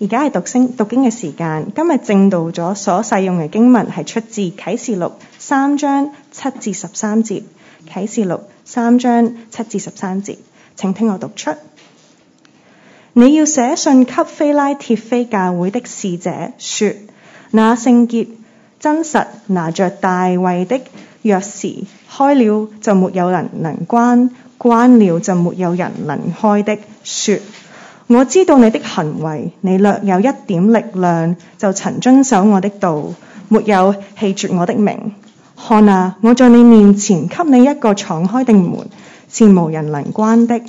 而家係讀經嘅時間。今日正道咗所使用嘅經文係出自啟示錄3章7至13節。啟示錄3章7至13節，請聽我讀出。你要寫信給非拉鐵非教會的使者說，那聖潔真實拿着大衛的鑰匙，開了就沒有人能關，關了就沒有人能開的，說，我知道你的行為，你略有一點力量，就曾遵守我的道，沒有棄絕我的名。看啊，我在你面前給你一個敞開的門，是無人能關的。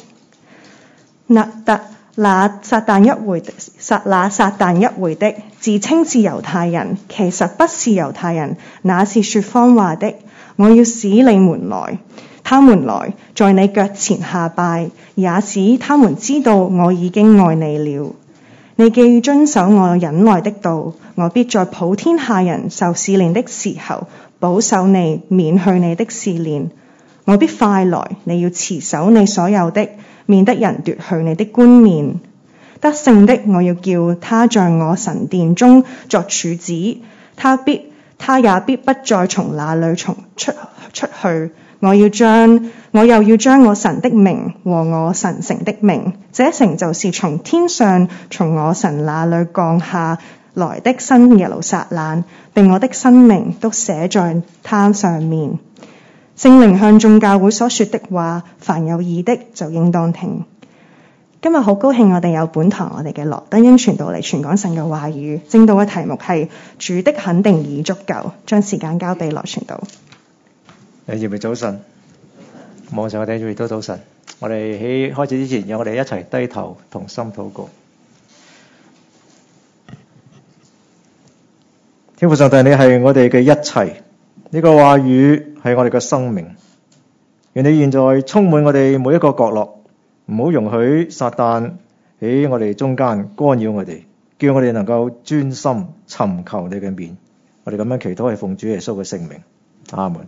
那撒旦一回的，自稱是猶太人，其實不是猶太人，那是說謊話的。我要使他們來，在你腳前下拜，也使他們知道我已經愛你了。你既遵守我忍耐的道，我必在普天下人受試煉的時候，保守你，免去你的試煉。我必快來，你要持守你所有的，免得人奪去你的冠冕。得勝的，我要叫他在我神殿中作柱子，他也必不再從那裏出去。我又要將我神的名和我神城的名，這城就是從天上從我神那裏降下來的新耶路撒冷，並我的生命都寫在它上面。聖靈向眾教會所說的話，凡有耳的就應當聽。今日好高興我哋有本堂我哋嘅羅德英傳道嚟傳講神嘅話語。正道嘅題目係主的肯定已足夠。將時間交俾羅傳道。 預備早晨，網上我哋預備都早晨。我哋喺開始之前，讓我哋一齊低頭同心禱告。天父上帝，你係我哋嘅一切，呢個話語係我哋嘅生命。願你現在充滿我哋每一個角落，唔好容許撒旦喺我哋中間干擾我哋，叫我哋能夠專心尋求你嘅面。我哋咁樣祈禱係奉主耶穌嘅聖名，阿門。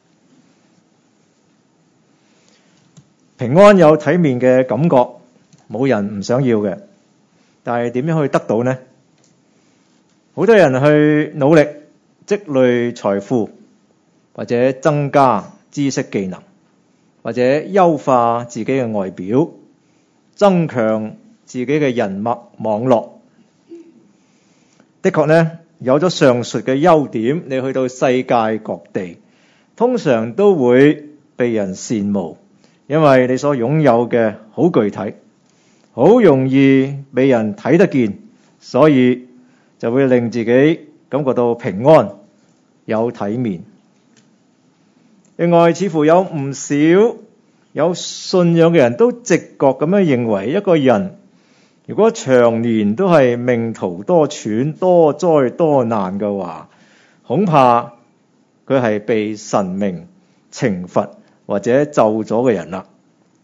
平安有體面嘅感覺，冇人唔想要嘅，但係點樣去得到呢？好多人去努力積累財富，或者增加知識技能，或者優化自己嘅外表，增強自己嘅人脈網絡。的確呢，有咗上述嘅優點，你去到世界各地，通常都會被人羨慕。因為你所擁有嘅好具體，好容易被人睇得見，所以就會令自己感覺到平安有體面。另外，似乎有唔少有信仰嘅人都直覺咁樣認為，一個人如果長年都係命途多舛、多災多難嘅話，恐怕佢係被神明懲罰或者咒咗嘅人啦。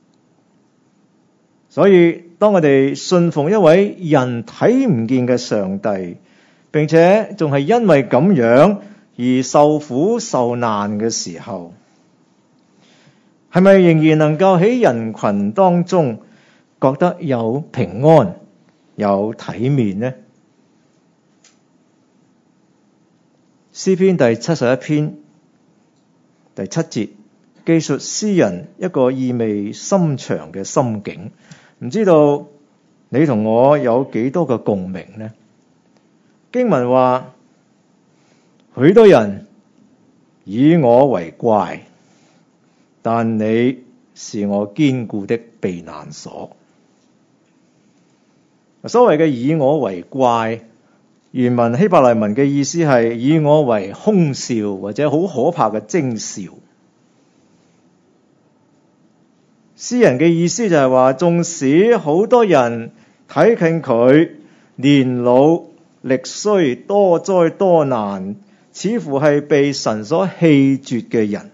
所以當我哋信奉一位人睇唔見嘅上帝，並且仲係因為咁樣而受苦受難嘅時候，係咪仍然能夠喺人群當中覺得有平安有體面呢？詩篇第71篇第7節記述詩人一個意味深長嘅心境，唔知道你同我有幾多個共鳴呢？經文話，許多人以我為怪，但你是我堅固的避難所。所謂嘅以我為怪，原文希伯來文嘅意思係以我為兇兆或者好可怕嘅徵兆。詩人嘅意思就係話，縱使好多人睇見佢年老力衰、多災多難，似乎係被神所棄絕嘅人，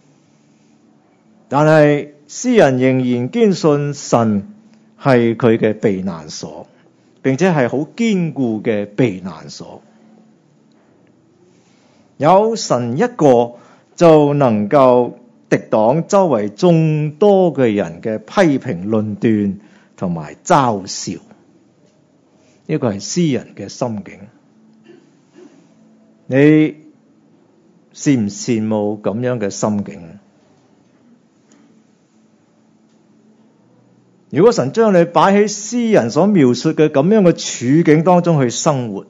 但係詩人仍然堅信神係佢嘅避難所，並且係好堅固嘅避難所。有神一個就能夠敵擋周圍眾多嘅人嘅批評論斷同埋嘲笑。 呢個係詩人嘅心境。你羨唔羨慕咁樣嘅心境？如果神將你擺喺詩人所描述嘅咁樣嘅處境當中去生活，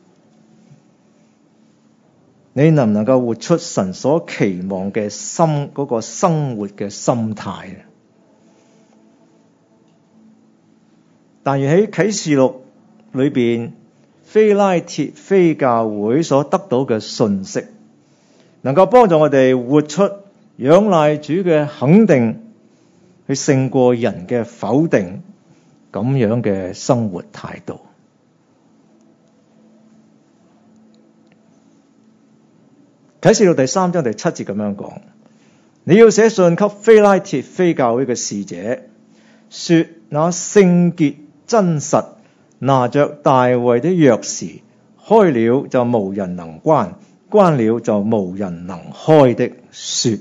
你能唔能夠活出神所期望嘅嗰個生活嘅心態？但願喺啟示錄裏邊，非拉鐵非教會所得到嘅信息，能夠幫助我哋活出仰賴主嘅肯定，去勝過人嘅否定咁樣嘅生活態度。啟示錄第3章第7節咁樣講：你要寫信給非拉鐵非教會嘅使者，說那聖潔真實拿着大衛的鑰匙，開了就無人能關，關了就無人能開的說。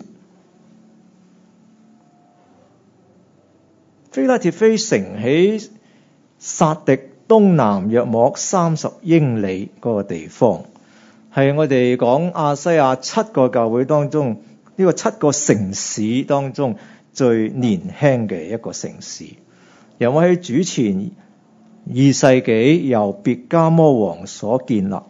非拉鐵非城喺撒狄東南約莫30英里嗰個地方，係我哋講亞西亞7個教會當中，呢個7個城市當中最年輕嘅一個城市。由我喺主前2世紀由別迦摩王所建立。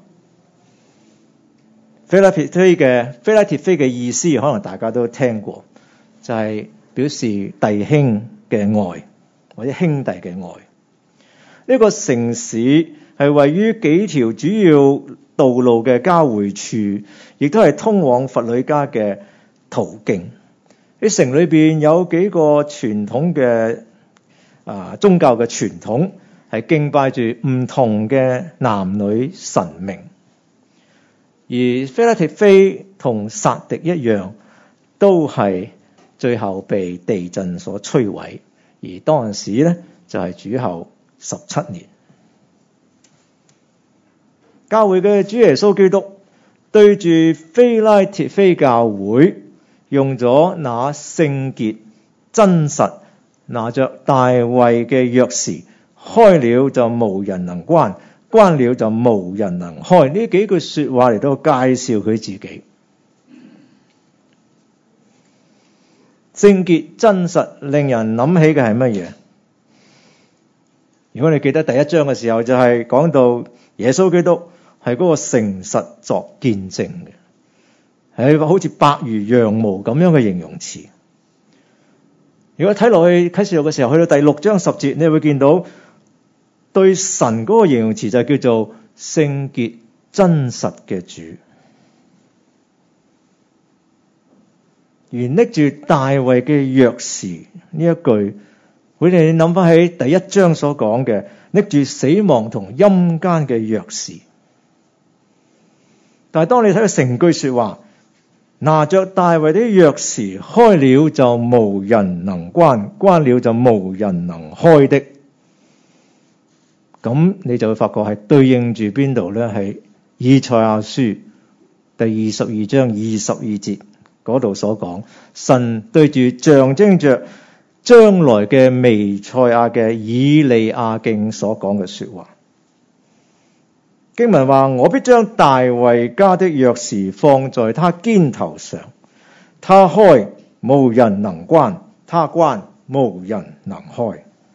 非拉鐵非嘅意思可能大家都聽過，就係表示弟兄嘅愛或者兄弟嘅愛。呢個城市係位於幾條主要道路嘅交匯處，亦都係通往弗呂家嘅途徑。喺城裏邊有幾個傳統嘅宗教嘅傳統，係敬拜住唔同嘅男女神明。而非拉鐵非同撒狄一樣，都係最後被地震所摧毀。而當時咧就係主後17年。教會嘅主耶穌基督對住非拉鐵非教會，用咗那聖潔真實拿着大衛嘅鑰匙，開了就無人能關，關了就無人能開，呢幾句說話嚟到介紹佢自己。聖潔真實令人諗起嘅係乜嘢？如果你記得第1章嘅時候，就係講到耶穌基督係嗰個誠實作見證嘅，係好似白如羊毛咁樣嘅形容詞。如果睇落去啟示錄嘅時候，去到第6章10節，你會見到對神嗰個形容詞就叫做聖潔真實嘅主。而拎住大衛嘅鑰匙呢一句，會令你諗翻起第1章所講嘅拎住死亡同陰間嘅鑰匙。但係當你睇到成句說話，拿着大衛的鑰匙，開了就無人能關，關了就無人能開的，咁你就會發覺係對應住邊度呢？係以賽亞書第22章22節嗰度所講，神對住象徵着將來嘅彌賽亞嘅以利亞敬所講嘅說話。經文話：我必將大衛家的鑰匙放在他肩頭上，他開無人能關，他關無人能開。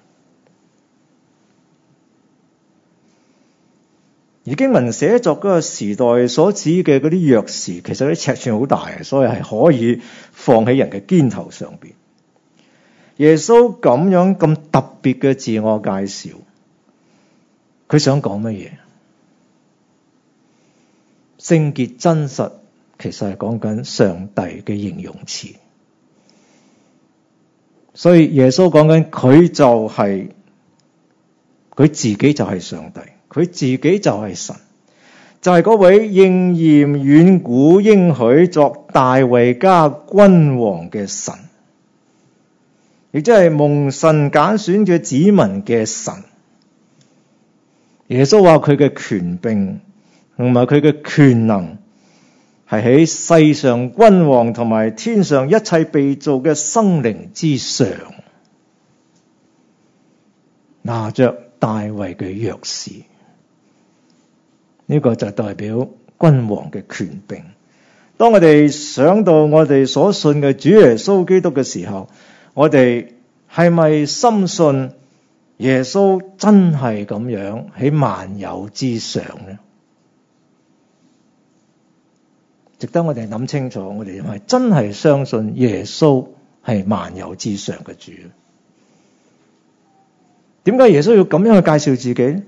而經文寫作嗰個時代所指嘅嗰啲鑰匙，其實啲尺寸好大嘅，所以係可以放喺人嘅肩頭上邊。耶穌咁樣咁特別嘅自我介紹，佢想講乜嘢？聖潔真實其實係講緊上帝嘅形容詞，所以耶穌講緊佢就係佢自己就係上帝，佢自己就係神，就係嗰位應驗遠古應許作大衛家君王嘅神，亦即係蒙神揀選嘅子民嘅神。耶穌話佢嘅權柄同埋佢嘅權能係喺世上君王同埋天上一切被造嘅生靈之上，拿着大衛嘅鑰匙。 呢個就代表君王嘅權柄。當我哋想到我哋所信嘅主耶穌基督嘅時候，我哋係咪深信耶穌真係咁樣喺萬有之上呢？值得我哋諗清楚，我哋係咪真係相信耶穌係萬有之上嘅主？點解耶穌要咁樣去介紹自己？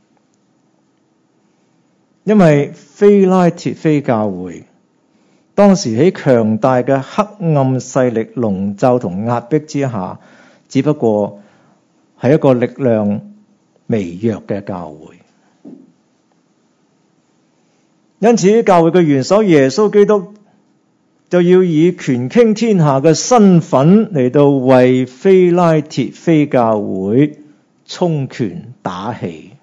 因為非拉鐵非教會當時喺強大嘅黑暗勢力籠罩同壓迫之下，只不過係一個力量微弱嘅教會。因此教會嘅元首耶穌基督就要以權傾天下嘅身份嚟到為非拉鐵非教會充拳打氣，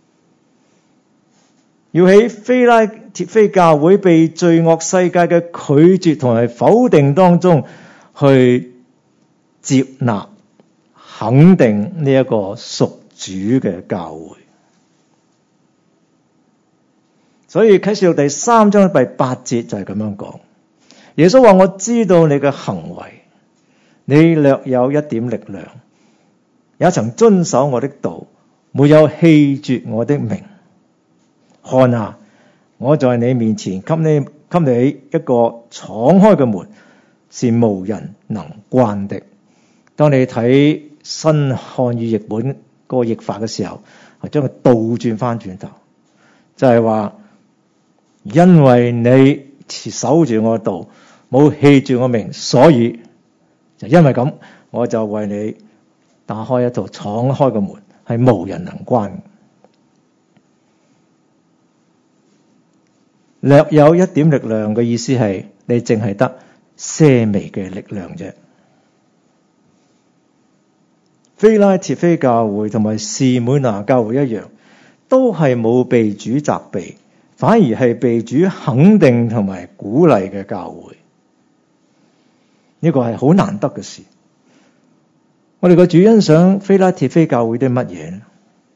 要喺非拉鐵非教會被罪惡世界嘅拒絕同埋否定當中去接納肯定呢一個屬主嘅教會。所以啟示錄第3章第8節就係咁樣講，耶穌話：我知道你嘅行為，你略有一點力量，也曾遵守我的道，沒有棄絕我的名。看啊，我在你面前給你一個敞開嘅門，是無人能關的。當你睇新漢語譯本個譯法嘅時候，係將佢倒轉翻轉頭，就係話，因為你守住我嘅道，冇棄住我名，所以就因為咁，我就為你打開一道敞開嘅門，係無人能關。略有一點力量嘅意思係，你淨係得些微嘅力量啫。非拉鐵非教會同埋士每拿教會一樣，都係冇被主責備，反而係被主肯定同埋鼓勵嘅教會。呢個係好難得嘅事。我哋個主欣賞非拉鐵非教會啲乜嘢呢？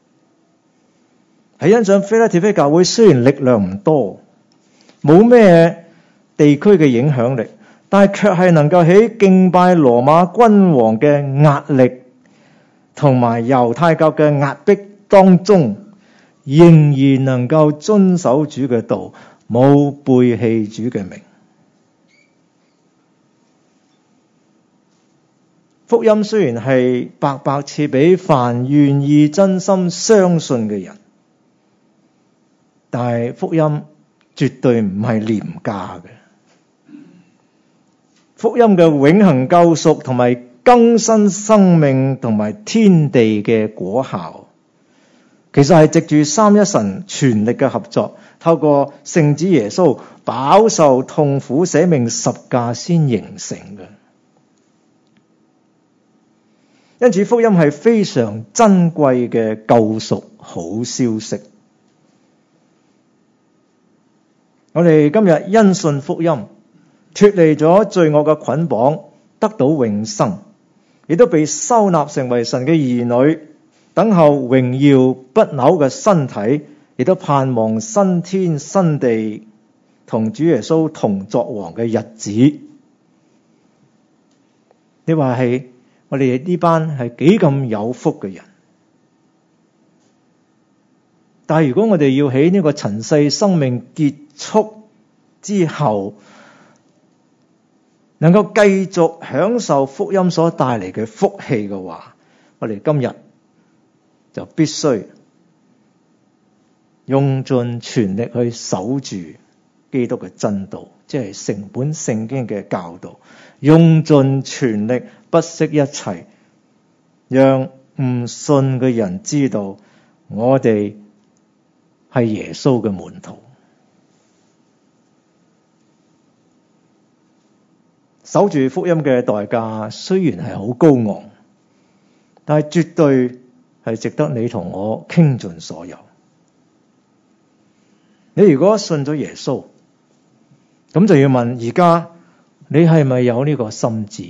係欣賞非拉鐵非教會雖然力量唔多，冇咩地區嘅影響力，但係卻係能夠喺敬拜羅馬君王嘅壓力同埋猶太教嘅壓迫當中，仍然能夠遵守主嘅道，冇背棄主嘅名。福音雖然係白白賜俾凡願意真心相信嘅人，但係福音絕對唔係廉價嘅。福音嘅永恆救贖同埋更新生命同埋天地嘅果效，其實係藉住三一神全力嘅合作，透過聖子耶穌飽受痛苦捨命十架先形成嘅。因此福音係非常珍貴嘅救贖好消息。我哋今日因信福音，脫離咗罪惡嘅捆綁，得到永生，亦都被收納成為神嘅兒女，等候榮耀不朽嘅身體，亦都盼望新天新地同主耶穌同作王嘅日子。你話係我哋呢班係幾咁有福嘅人？但係如果我哋要喺呢個塵世生命結束之後，能夠繼續享受福音所帶嚟嘅福氣嘅話，我哋今日就必須用盡全力去守住基督嘅真道，即係成本聖經嘅教導，用盡全力不惜一切，讓唔信嘅人知道我哋係耶穌嘅門徒。守住福音嘅代價雖然係好高昂，但係絕對係值得你同我傾盡所有。你如果信咗耶穌，咁就要問，而家你係咪有呢個心志？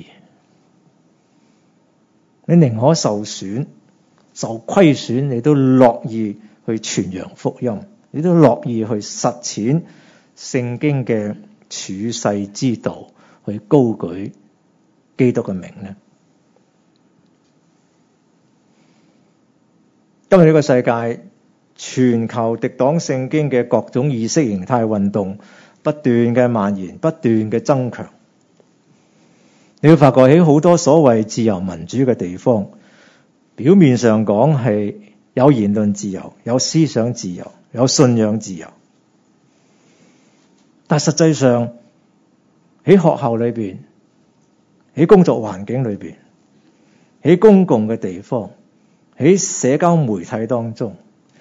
你寧可受損、受虧損，你都樂意去傳揚福音， 你都樂意去實踐聖經嘅處世之道，去高舉基督嘅名呢？今日呢個世界，全球敵擋聖經嘅各種意識形態運動不斷嘅蔓延，不斷嘅增強。你會發覺喺好多所謂自由民主嘅地方，表面上講係有言論自由、有思想自由、有信仰自由，但實際上喺學校裏邊、喺工作環境裏邊、喺公共嘅地方、喺社交媒體當中，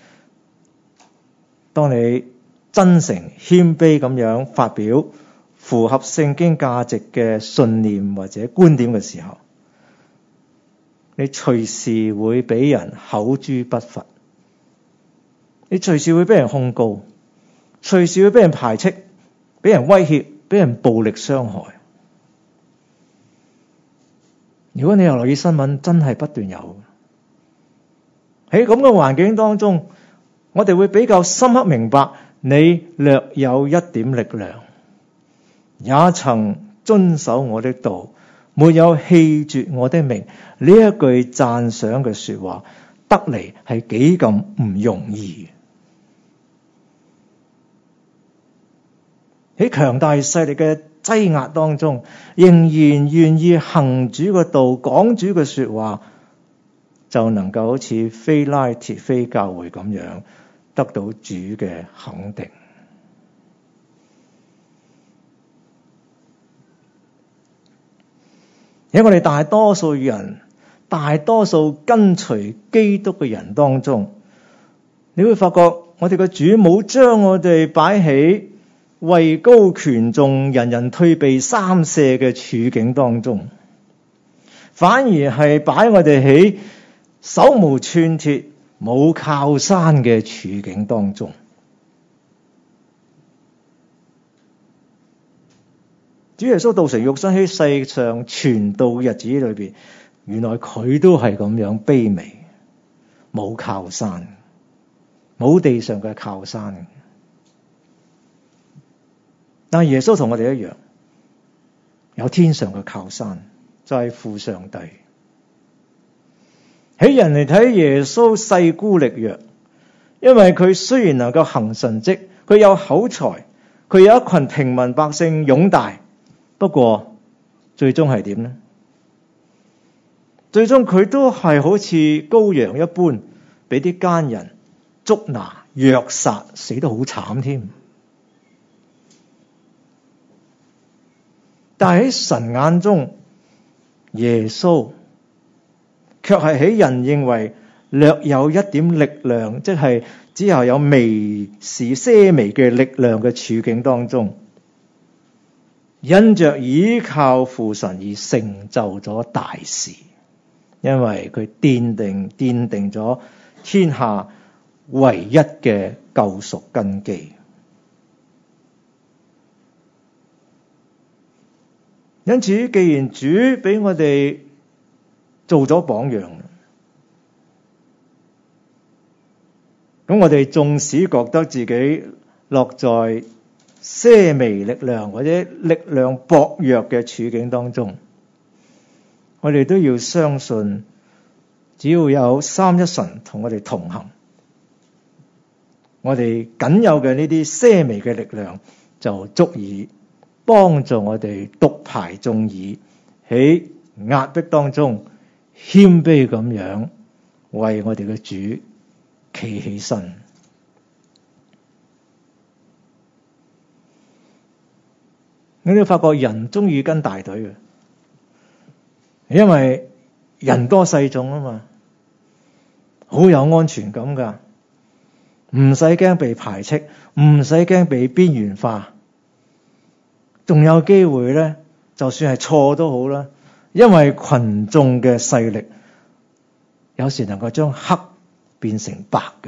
當你真誠謙卑咁樣發表符合聖經價值嘅信念或者觀點嘅時候，你隨時會俾人口誅筆伐，你隨時會俾人控告，隨時會俾人排斥，俾人威脅，俾人暴力傷害。如果你又留意新聞，真係不斷有。喺咁嘅環境當中，我哋會比較深刻明白，你略有一點力量，也曾遵守我的道，沒有棄絕我的名，呢一句讚賞嘅說話得嚟係幾咁唔容易。喺強大勢力嘅擠壓當中，仍然願意行主嘅道，講主嘅說話，就能夠好似非拉鐵非教會咁樣得到主嘅肯定。喺我哋大多數人、大多數跟隨基督嘅人當中，你會發覺我哋嘅主冇將我哋擺喺位高權重、人人退避三舍嘅處境當中，反而係擺我哋喺手無寸鐵、冇靠山嘅處境當中。主耶穌道成肉身喺世上傳道嘅日子裏邊，原來佢都係咁樣卑微，冇靠山，冇地上嘅靠山。但係耶穌同我哋一樣，有天上嘅靠山，就係父上帝。喺人嚟睇，耶穌勢孤力弱，因為佢雖然能夠行神蹟，佢有口才，佢有一群平民百姓擁戴。不過最終係點呢？最終佢都係好似羔羊一般，俾啲奸人捉拿虐殺，死得好慘添。但係喺神眼中，耶穌卻係喺人認為略有一點力量，即係只有微時些微嘅力量嘅處境當中，因着倚靠父神而成就咗大事，因為佢奠定咗天下唯一嘅救贖根基。因此，既然主俾我哋做咗榜樣，咁我哋縱使覺得自己落在些微力量或者力量薄弱嘅處境當中，我哋都要相信，只要有三一神同我哋同行，我哋僅有嘅呢啲些微嘅力量就足以幫助我哋獨排眾議，喺壓迫當中謙卑咁樣為我哋嘅主企起身。你都發覺人中意跟大隊嘅，因為人多勢眾啊嘛，好有安全感噶，唔使驚被排斥，唔使驚被邊緣化，仲有機會咧，就算係錯都好啦，因為群眾嘅勢力有時能夠將黑變成白嘅。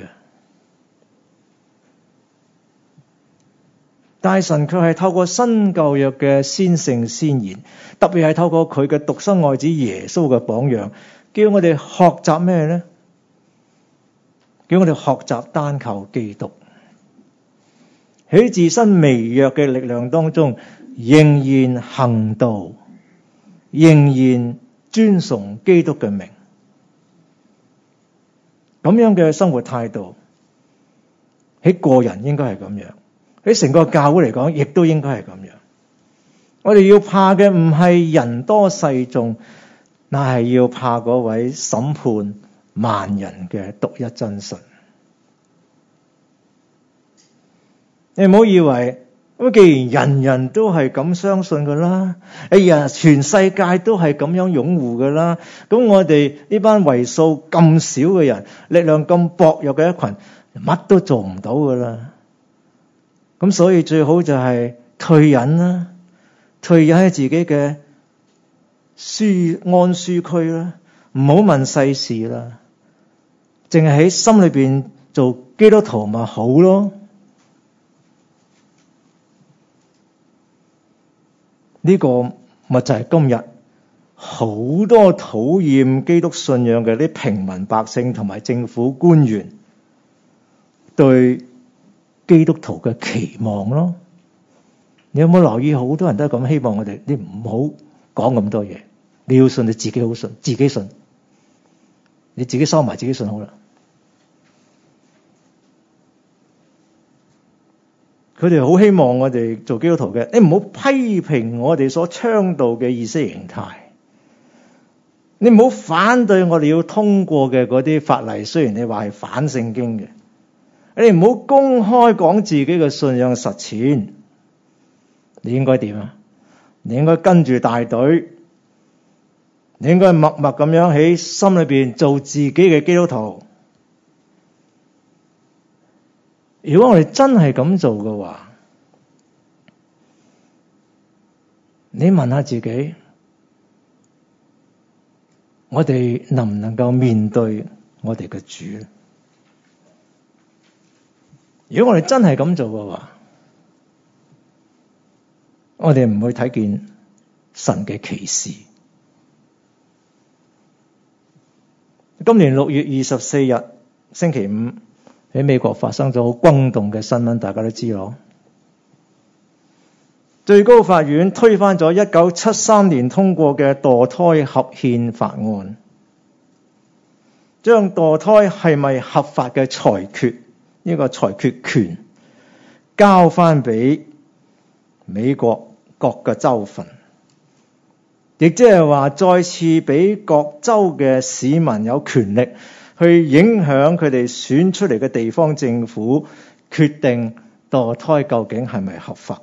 但神卻係透過新舊約嘅先聖先賢，特別係透過佢嘅獨生愛子耶穌嘅榜樣，叫我哋學習咩呢？叫我哋學習單靠基督。 喺自身微弱嘅力量當中，仍然行道，仍然尊崇基督嘅名。咁樣嘅生活態度，喺個人應該係咁樣，喺成個教會嚟講，亦都應該係咁樣。我哋要怕嘅唔係人多勢眾，乃係要怕嗰位審判萬人嘅獨一真神。你唔好以為咁，既然人人都係咁相信噶啦，哎呀，全世界都係咁樣擁護噶啦，咁我哋呢班為數咁少嘅人，力量咁薄弱嘅一群，乜都做唔到噶啦。咁所以最好就係退隱啦，退隱喺自己嘅安舒區啦，唔好問世事啦，淨係喺心裏邊做基督徒咪好咯。呢個咪就係今日好多討厭基督信仰嘅啲平民百姓同埋政府官員對基督徒嘅期望咯。你有冇留意好多人都係咁希望我哋，你唔好講咁多嘢，你要信你自己好信，自己信，你自己收埋自己信好啦。佢哋好希望我哋做基督徒嘅，你唔好批評我哋所倡導嘅意識形態，你唔好反對我哋要通過嘅嗰啲法例，雖然你話係反聖經嘅，你唔好公開講自己嘅信仰實踐。你應該點啊？你應該跟住大隊，你應該默默咁樣喺心裏邊做自己嘅基督徒。如果我哋真係咁做嘅話，你問下自己，我哋能唔能夠面對我哋嘅主？如果我哋真係咁做嘅話，我哋唔會睇見神嘅奇事。今年6月24日星期五，喺美國發生咗好轟動嘅新聞，大家都知咯。最高法院推翻咗1973年通過嘅墮胎合憲法案，將墮胎係咪合法嘅裁決，呢個裁決權交翻俾美國各個州份，亦即係話再次俾各州嘅市民有權力去影響佢哋選出嚟嘅地方政府，決定墮胎究竟係咪合法。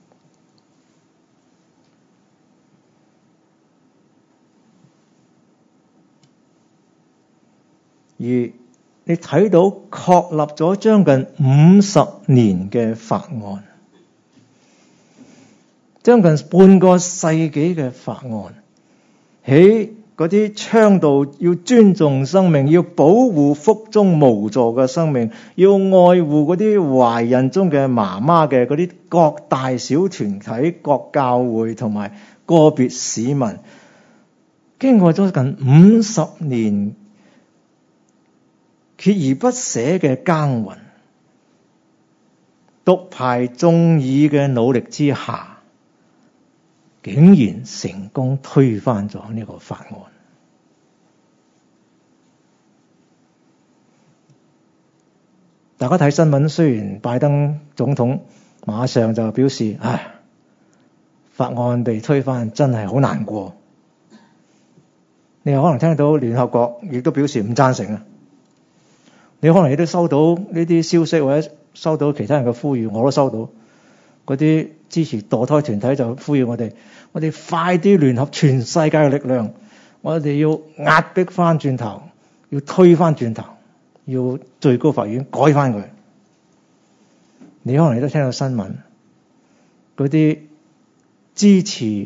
而你睇到確立咗將近50年嘅法案，將近半個世紀嘅法案，喺嗰啲倡導要尊重生命，要保護腹中無助嘅生命，要愛護嗰啲懷孕中嘅媽媽嘅嗰啲各大小團體、各教會同埋個別市民，經過咗近50年鍥而不捨嘅耕耘，獨排眾議嘅努力之下，竟然成功推翻咗呢個法案。大家睇新聞，雖然拜登總統馬上就表示，法案被推翻真係好難過。你可能聽到聯合國亦都表示唔贊成啊。你可能亦都收到呢啲消息，或者收到其他人嘅呼籲，我都收到。嗰啲支持墮胎團體就呼籲我哋快啲聯合全世界嘅力量，我哋要壓迫翻轉頭，要推翻轉頭，要最高法院改翻佢。你可能亦都聽到新聞，嗰啲支持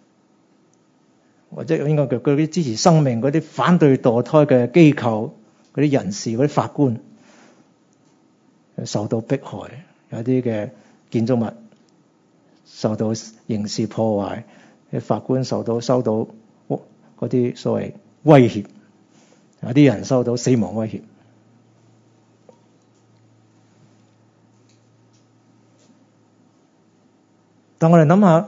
或者應該叫嗰啲支持生命嗰啲反對墮胎嘅機構，嗰啲人士、嗰啲法官受到迫害，有啲嘅建築物受到刑事破壞，啲法官收到嗰啲所謂威脅，有啲人收到死亡威脅。 但我哋諗下，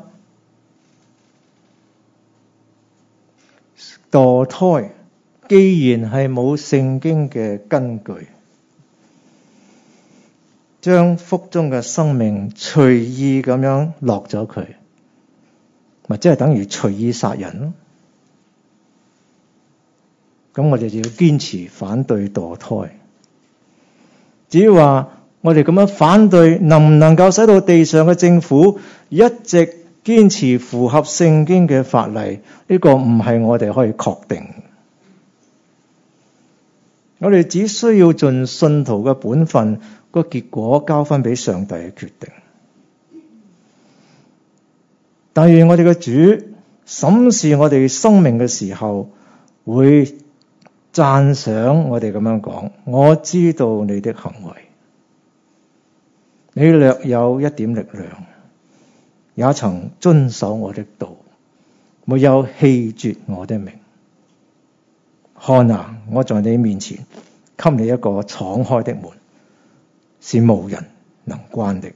墮胎既然係冇聖經嘅根據，將腹中嘅生命隨意咁樣落咗佢，咪即係等於隨意殺人咯。咁我哋就要堅持反對墮胎。至於話我哋咁樣反對，能唔能夠使到地上嘅政府一直堅持符合聖經嘅法例？呢個唔係我哋可以確定。我哋只需要盡信徒嘅本分，個結果交翻俾上帝嘅決定。但願我哋嘅主審視我哋生命嘅時候，會讚賞我哋咁樣講：我知道你的行為，你略有一點力量，也曾遵守我的道，沒有棄絕我的名。看啊，我在你面前給你一個敞開的門，是無人能關的。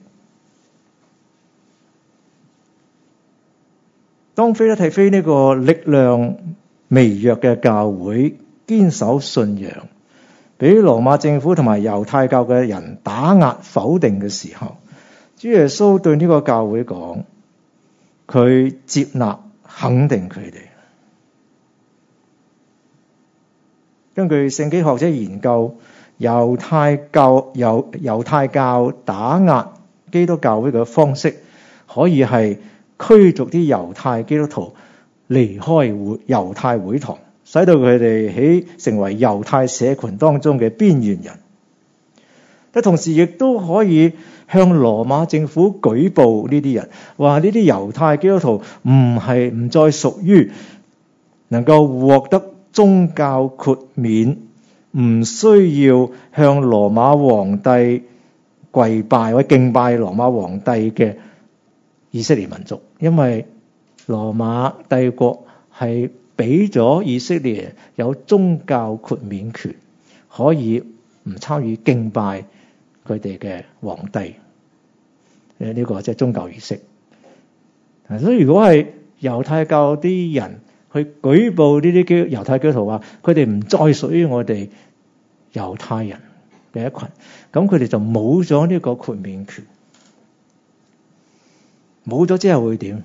當腓拉提非呢個力量微弱嘅教會堅守信仰，俾羅馬政府同埋猶太教嘅人打壓否定嘅時候，主耶穌對呢個教會講，佢接納肯定佢哋。根據聖經學者研究，猶太教打壓基督教會嘅方式，可以係驅逐啲猶太基督徒離開猶太會堂，使到佢哋成為猶太社群當中嘅邊緣人。但同時亦都可以向羅馬政府舉報呢啲人，話呢啲猶太基督徒唔再屬於能夠獲得宗教豁免，唔需要向羅馬皇帝跪拜或者敬拜羅馬皇帝嘅以色列民族，因為羅馬帝國係俾咗以色列有宗教豁免權，可以唔參與敬拜佢哋嘅皇帝。呢個即係宗教儀式。所以如果係猶太教啲人去舉報呢啲猶太基督徒話，佢哋唔再屬於我哋猶太人嘅一群，咁佢哋就冇咗呢個豁免權。冇咗之後會點？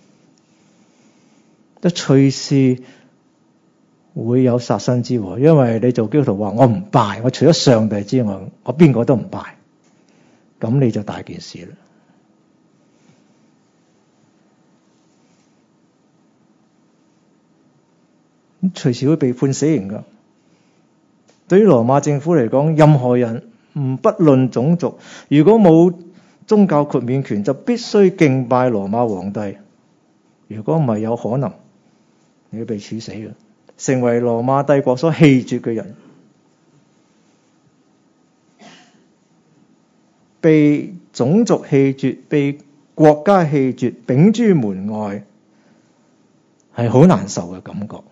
都隨時會有殺身之禍，因為你做基督徒話我唔拜，我除咗上帝之外，我邊個都唔拜，咁你就大件事啦。隨時會被判死刑㗎。對於羅馬政府嚟講，任何人不論種族，如果冇宗教豁免權，就必須敬拜羅馬皇帝。如果唔係，有可能你要被處死嘅，成為羅馬帝國所棄絕嘅人，被種族棄絕，被國家棄絕，摒諸門外，係好難受嘅感覺。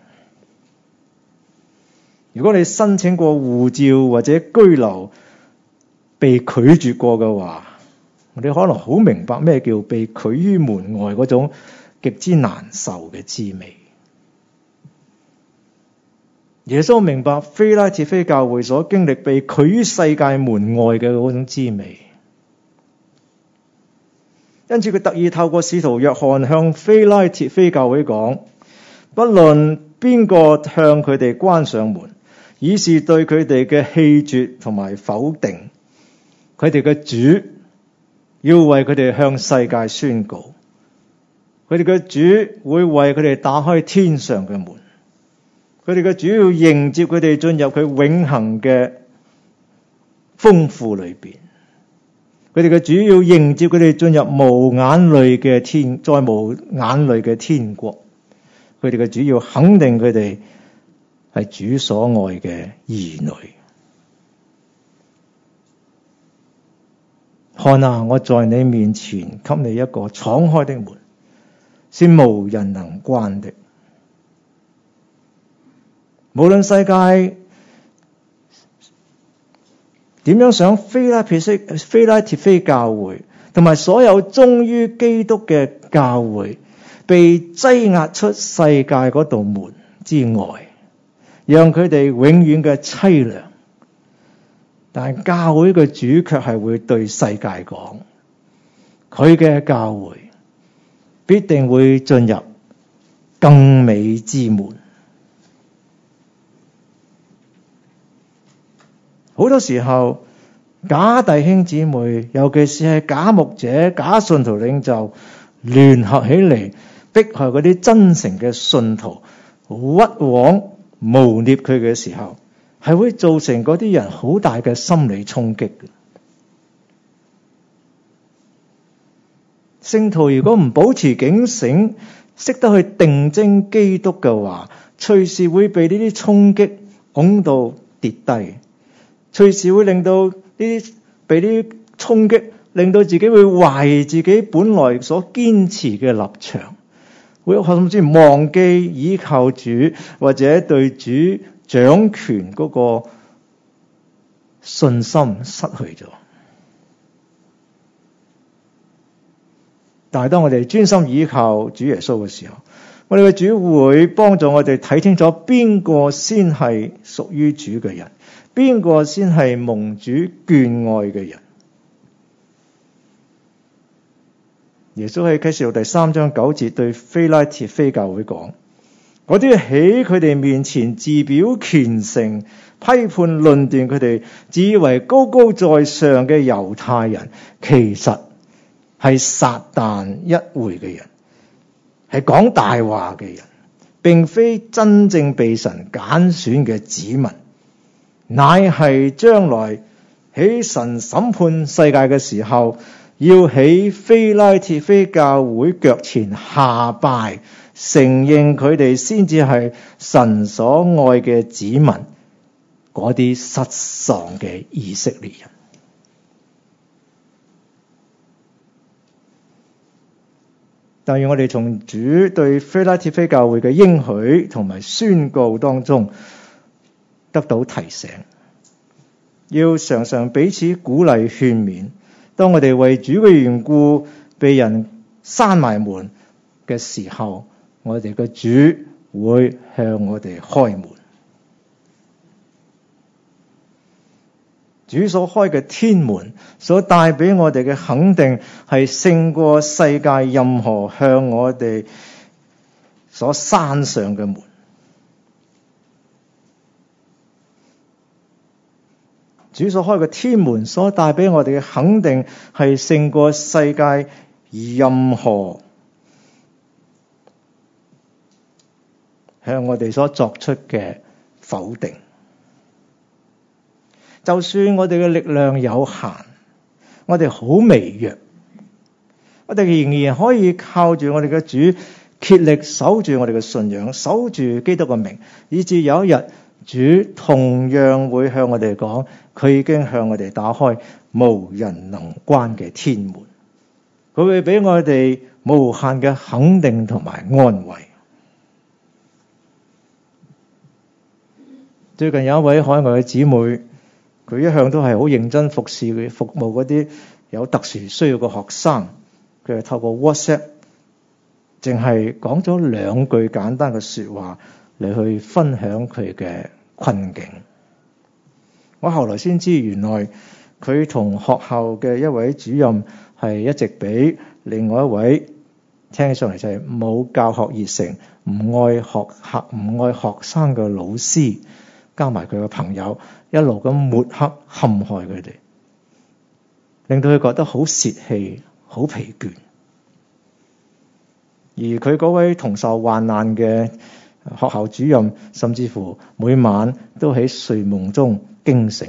如果你申請過護照或者居留被拒絕過嘅話，你可能好明白咩叫被拒於門外嗰種極之難受嘅滋味。耶穌明白非拉鐵非教會所經歷被拒於世界門外嘅嗰種滋味，因此佢特意透過使徒約翰向非拉鐵非教會講，不論邊個向佢哋關上門，以是對佢哋嘅棄絕同埋否定，佢哋嘅主要為佢哋向世界宣告，佢哋嘅主會為佢哋打開天上嘅門，佢哋嘅主要迎接佢哋進入佢永恆嘅豐富裏邊，佢哋嘅主要迎接佢哋進入無眼淚嘅天，再無眼淚嘅天國，佢哋嘅主要肯定佢哋係主所愛嘅兒女。看啊，我在你面前給你一個敞開的門，是無人能關的。無論世界點樣想非拉鐵非教會同埋所有忠於基督嘅教會，被擠壓出世界嗰道門之外，讓佢哋永遠嘅淒涼。但係教會嘅主卻係會對世界講，佢嘅教會必定會進入更美之門。好多時候，假弟兄姊妹，尤其是係假牧者、假信徒領袖，聯合起嚟迫害嗰啲真誠嘅信徒，屈枉誣衊佢嘅時候，係會造成嗰啲人好大嘅心理衝擊嘅。聖徒如果唔保持警醒，識得去定睛基督嘅話，隨時會被呢啲衝擊拱到跌低，隨時會令到被呢啲衝擊，令到自己會懷疑自己本來所堅持嘅立場，會甚至忘記倚靠主，或者對主掌權嗰個信心失去咗。但係當我哋專心倚靠主耶穌嘅時候，我哋嘅主會幫助我哋睇清楚邊個先係屬於主嘅人，邊個先係蒙主眷愛嘅人。耶穌喺啟示錄第3章9節對非拉鐵非教會講，嗰啲喺佢哋面前自表虔誠、批判論斷佢哋自以為高高在上嘅猶太人，其實係撒旦一會嘅人，係講大話嘅人，並非真正被神揀選嘅子民，乃係將來喺神審判世界嘅時候，要喺非拉鐵非教會腳前下拜，承認佢哋先至係神所愛嘅子民，嗰啲失喪嘅以色列人。但願我哋從主對非拉鐵非教會嘅應許同埋宣告當中得到提醒，要常常彼此鼓勵勸勉。當我哋為主嘅緣故被人閂埋門嘅時候，我哋嘅主會向我哋開門。主所開嘅天門所帶俾我哋嘅肯定，係勝過世界任何向我哋所閂上嘅門。主所開嘅天門所帶俾我哋嘅肯定，係勝過世界任何向我哋所作出嘅否定。就算我哋嘅力量有限，我哋好微弱，我哋仍然可以靠住我哋嘅主竭力守住我哋嘅信仰，守住基督嘅名，以至有一日主同樣會向我哋講，佢已經向我哋打開無人能關嘅天門，佢會俾我哋無限嘅肯定同埋安慰。最近有一位海外嘅姊妹，佢一向都係好認真服侍佢服務嗰啲有特殊需要嘅學生，佢係透過 WhatsApp 淨係講咗2句簡單嘅說話嚟去分享佢嘅困境。我後來先知，原來佢同學校嘅一位主任係一直俾另外一位聽起上嚟就係冇教學熱誠、唔愛學生嘅老師，加埋佢嘅朋友一路咁抹黑陷害佢哋，令到佢覺得好泄氣、好疲倦。而佢嗰位同受患難嘅學校主任，甚至乎每晚都喺睡夢中驚醒。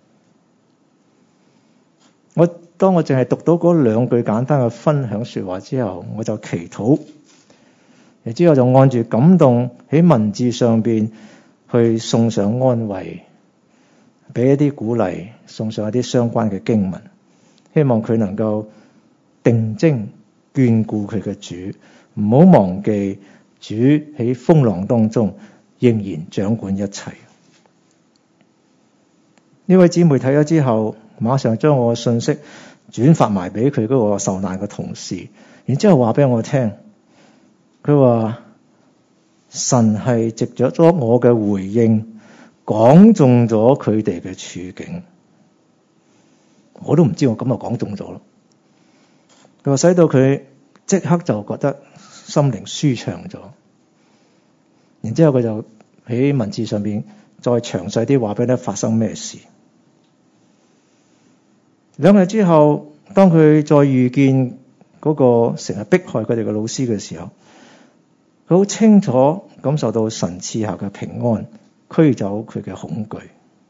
當我淨係讀到嗰2句簡單嘅分享說話之後，我就祈禱，然之後就按住感動喺文字上邊去送上安慰，俾一啲鼓勵，送上一啲相關嘅經文，希望佢能夠定睛眷顧佢嘅主，唔好忘記主喺風浪當中仍然掌管一切。呢位姊妹睇咗之後，馬上將我嘅信息轉發埋俾佢嗰個受難嘅同事，然之後話俾我聽，佢話神係藉着咗我嘅回應講中咗佢哋嘅處境。我都唔知我咁就講中咗咯。佢話使到佢即刻就覺得心靈舒暢咗。然之後佢就喺文字上邊再詳細啲話俾你發生咩事。2日之後，當佢再遇見嗰個成日迫害佢哋嘅老師嘅時候，佢好清楚感受到神賜下嘅平安，驅走佢嘅恐懼。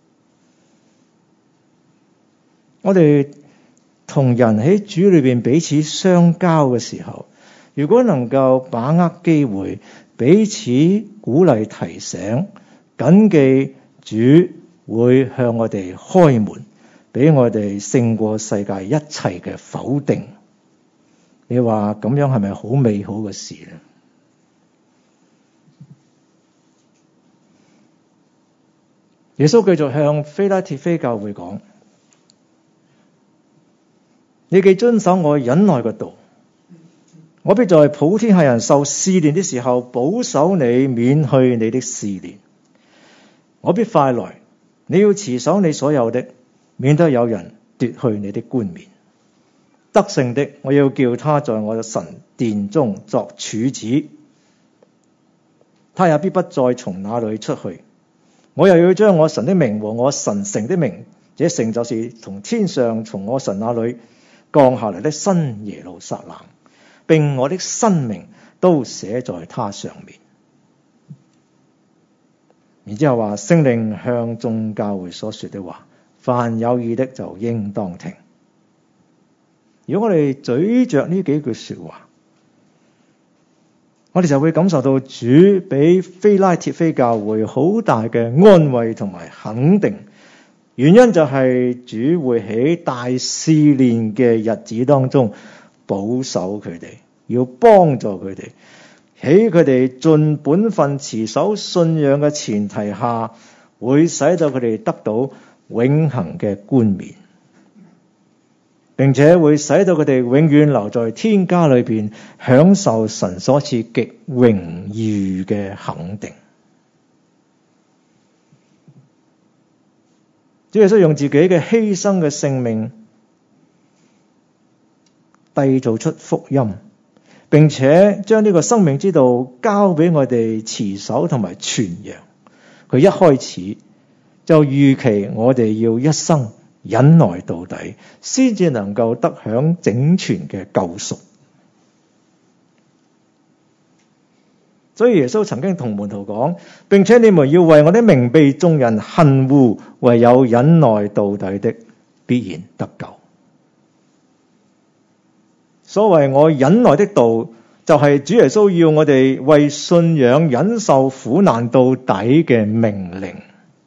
我哋同人喺主裏邊彼此相交嘅時候，如果能夠把握機會，彼此鼓勵提醒，謹記主會向我哋開門，俾我哋勝過世界一切嘅否定。你話咁樣係咪好美好嘅事呢？耶穌繼續向非拉鐵非教會講：你既遵守我忍耐嘅道，我必在普天下人受試煉的時候保守你，免去你的試煉。我必快來，你要持守你所有的，免得有人奪去你的冠冕。得勝的，我要叫他在我的神殿中作柱子，他也必不再從那裏出去。我又要將我神的名和我神城的名，這城就是從天上從我神那裏降下來的新耶路撒冷，並我的新名都寫在他上面。然之後話，聖靈向眾教會所說的話，凡有耳的就應當聽。如果我哋咀嚼呢幾句說話，我哋就會感受到主俾非拉鐵非教會好大嘅安慰同埋肯定。原因就係主會喺大試煉嘅日子當中保守佢哋，要幫助佢哋，喺佢哋盡本分持守信仰嘅前提下，會使到佢哋得到永恆嘅冠冕，並且會使到佢哋永遠留在天家裏邊，享受神所賜極榮譽嘅肯定。主耶穌用自己嘅犧牲嘅性命締造出福音，並且將呢個生命之道交俾我哋持守同埋傳揚。佢一開始就預期我哋要一生忍耐到底，先至能夠得享整全嘅救贖。所以耶穌曾經同門徒講，並且你們要為我的名被眾人恨惡，唯有忍耐到底的必然得救。所謂我忍耐的道，就係主耶穌要我哋為信仰忍受苦難到底嘅命令。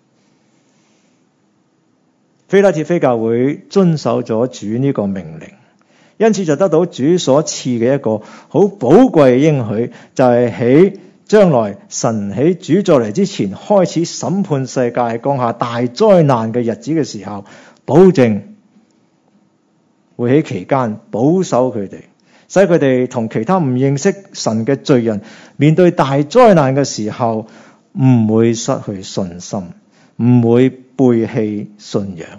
非拉鐵非教會遵守咗主呢個命令，因此就得到主所賜嘅一個好寶貴嘅應許，就係喺將來神喺主再嚟之前開始審判世界，降下大災難嘅日子嘅時候，保證會喺期間保守佢哋，使佢哋同其他唔認識神嘅罪人面對大災難嘅時候唔會失去信心，唔會背棄信仰。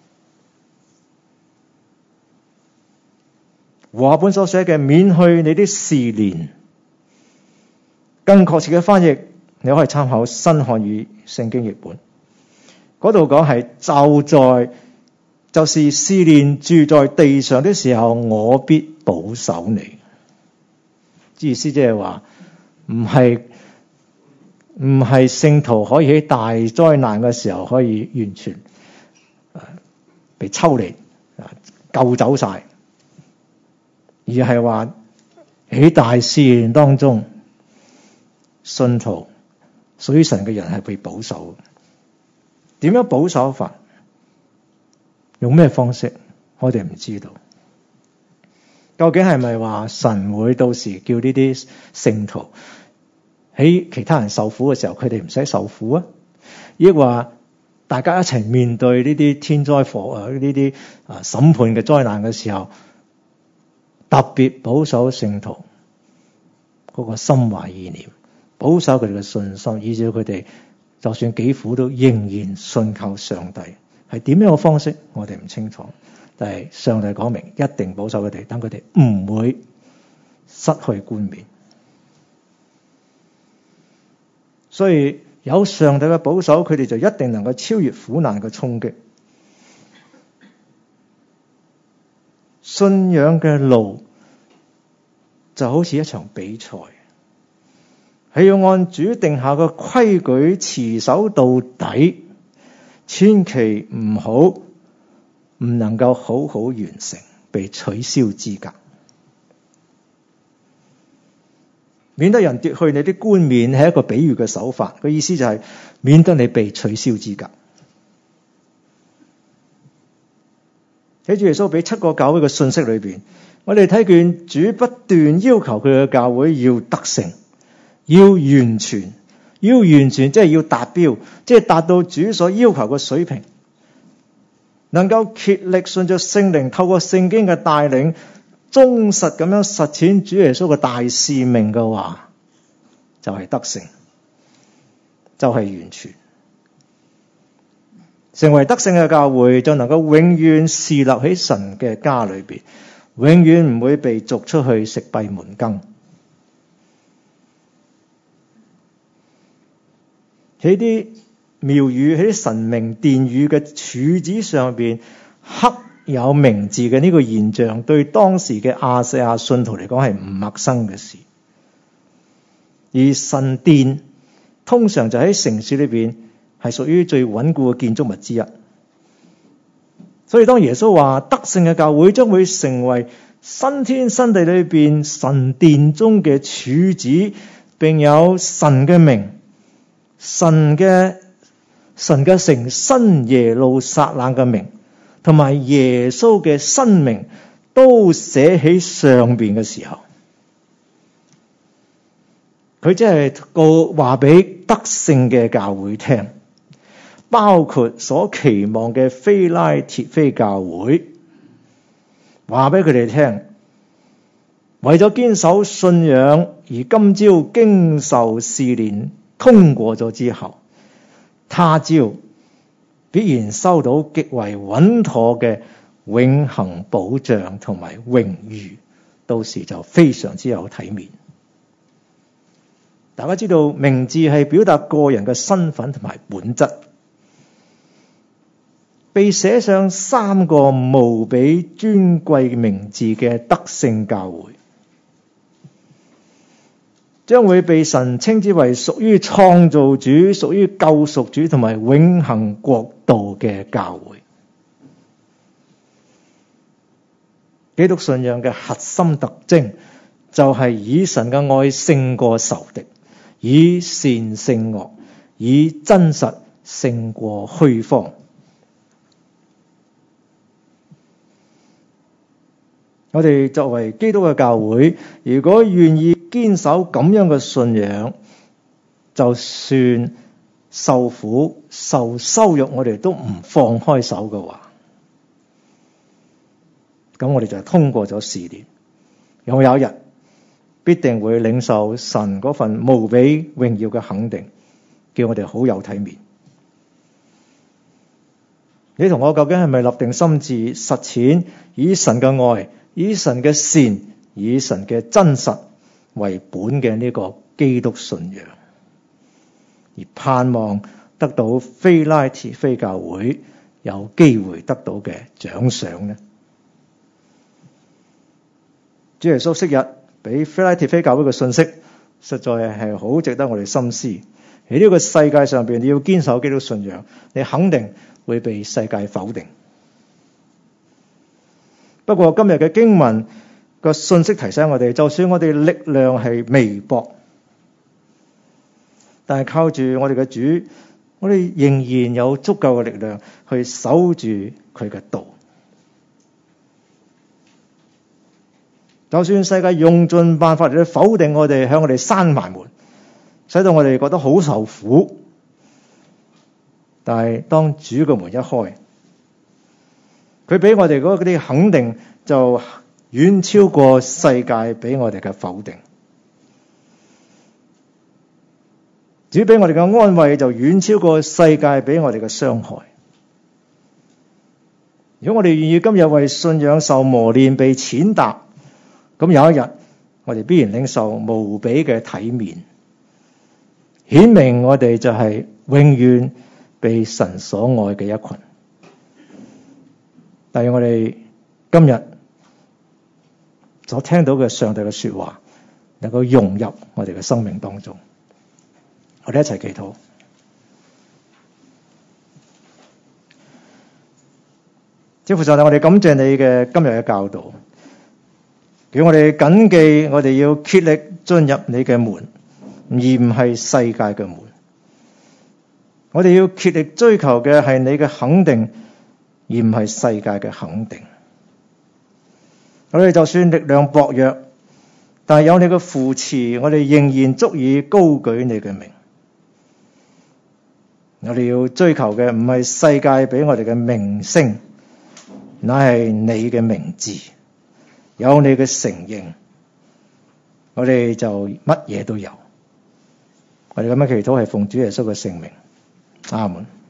和合本所寫嘅免去你的試煉，更確切嘅翻譯你可以參考新漢語聖經譯本，嗰度講係就是試煉住在地上的時候，我必保守你。意思即係話唔係聖徒可以喺大災難嘅時候可以完全被抽離救走晒，而係話喺大試煉當中，信徒屬於神嘅人係被保守。點樣保守法？用咩方式？我哋唔知道。究竟係咪話神會到時叫呢啲聖徒喺其他人受苦嘅時候，佢哋唔使受苦啊？抑或大家一齊面對呢啲天災呢啲審判嘅災難嘅時候，特別保守聖徒嗰個心懷意念，保守佢哋嘅信心，以至佢哋就算幾苦都仍然信靠上帝。係點樣嘅方式我哋唔清楚，但係上帝講明一定保守佢哋，等佢哋唔會失去冠冕。所以有上帝嘅保守，佢哋就一定能夠超越苦難嘅衝擊。信仰嘅路就好似一場比賽，係要按主定下嘅規矩持守到底，千祈唔好唔能夠好好完成，被取消資格，免得人奪去你啲冠冕。係一個比喻嘅手法，個意思就係免得你被取消資格。喺主耶穌俾7個教會嘅信息裏邊，我哋睇見主不斷要求佢嘅教會要得勝，要完全，即係要達標，即係達到主所要求嘅水平，能夠竭力順着聖靈，透過聖經嘅帶領，忠實咁樣實踐主耶穌嘅大使命嘅話，就係得勝，就係完全。成為得勝嘅教會，就能夠永遠侍立喺神嘅家裏邊，永遠唔會被逐出去食閉門羹。喺啲廟宇、喺啲神明殿宇嘅柱子上邊刻有名字嘅呢個現象，對當時嘅亞細亞信徒嚟講係唔陌生嘅事。而神殿通常就喺城市裏邊係屬於最穩固嘅建築物之一。所以當耶穌話得勝嘅教會將會成為新天新地裏邊神殿中嘅柱子，並有神嘅名、神嘅城新耶路撒冷嘅名，同埋耶穌嘅新名都寫喺上邊嘅時候，佢即係話俾得勝嘅教會聽，包括所期望嘅非拉鐵非教會，話俾佢哋聽，為咗堅守信仰而今朝經受試煉通過咗之後，他朝必然收到極為穩妥嘅永恆保障同埋榮譽，到時就非常之有體面。大家知道名字係表達個人嘅身份同埋本質，被寫上3個無比尊貴名字嘅得勝教會，將會被神稱之為屬於創造主、屬於救贖主同埋永恆國度嘅教會。基督信仰嘅核心特徵就係以神嘅愛勝過仇敵，以善勝惡，以真實勝過虛謊。我哋作為基督嘅教會，如果願意堅守咁樣嘅信仰，就算受苦受羞辱，我哋都唔放開手嘅話，咁我哋就係通過咗試煉，有一日必定會領受神嗰份無比榮耀嘅肯定，叫我哋好有體面。你同我究竟係咪立定心志實踐以神嘅愛、以神嘅善、以神嘅真實為本嘅呢個基督信仰，而盼望得到非拉鐵非教會有機會得到嘅獎賞呢？主耶穌昔日俾非拉鐵非教會嘅信息，實在係好值得我哋深思。喺呢個世界上邊，你要堅守基督信仰，你肯定會被世界否定。不過今日嘅經文個信息提醒我哋，就算我哋力量係微薄，但係靠住我哋嘅主，我哋仍然有足夠嘅力量去守住佢嘅道。就算世界用盡辦法嚟去否定我哋，向我哋閂埋門，使到我哋覺得好受苦， 但係當主嘅門一開，佢俾我哋嗰啲肯定就遠超過世界俾我哋嘅否定。主俾我哋嘅安慰就遠超過世界俾我哋嘅傷害。如果我哋願意今日為信仰受磨練被踐踏，咁有一日我哋必然領受無比嘅體面，顯明我哋就係永遠被神所愛嘅一群。但係我哋今日所聽到嘅上帝嘅說話，能夠融入我哋嘅生命當中。我哋一齊祈禱。天父上帝，我哋感謝你嘅今日嘅教導，叫我哋謹記我哋要竭力進入你嘅門，而唔係世界嘅門。我哋要竭力追求嘅係你嘅肯定，而唔係世界嘅肯定。我哋就算力量薄弱，但係有你嘅扶持，我哋仍然足以高舉你嘅名。我哋要追求嘅唔係世界俾我哋嘅名聲，乃係你嘅名字，有你嘅承認，我哋就乜嘢都有。我哋咁樣祈禱係奉主耶穌嘅聖名，阿門。